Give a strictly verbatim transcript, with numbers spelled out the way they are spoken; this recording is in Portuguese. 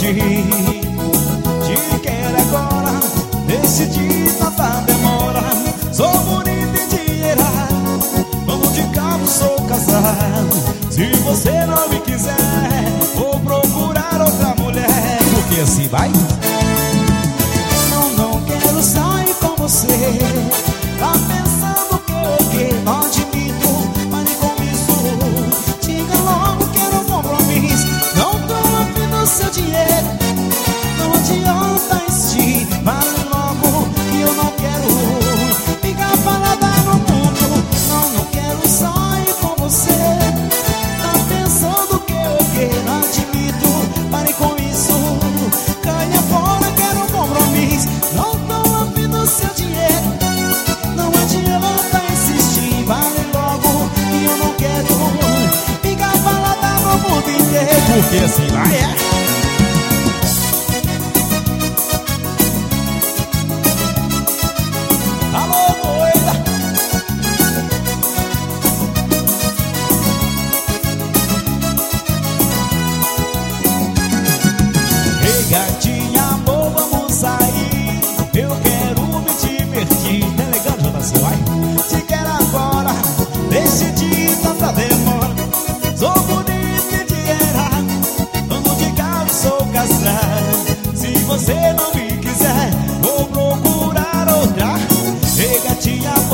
Te quero agora, decidi tanta demora. Sou bonita e dinheirada, dono de carro, sou casado. Se você não me quiser, vou procurar outra mulher. Porque assim vai? Não, não quero sair com você. Tá pensando que o quê? Não admito, pare com isso. Diga logo que era um compromisso. Não tô afim do seu dinheiro. Não adianta insistir, vale logo que eu não quero ficar parada no mundo. Não, não quero sair com você. Tá pensando que o quê? Não admito, pare com isso. Caia fora, quero um compromisso. Não tô afim do seu dinheiro. Não adianta insistir, vale logo que eu não quero ficar parada no mundo inteiro. Porque assim vai, é? Gatinha, amor, vamos sair. Eu quero me divertir. Tá legal, Jonas, vai? Te quero agora, decidi tanta demora. Sou bonito e dinheirado, dono de carro, sou casado. Se você não me quiser, vou procurar outra. Ei, gatinha,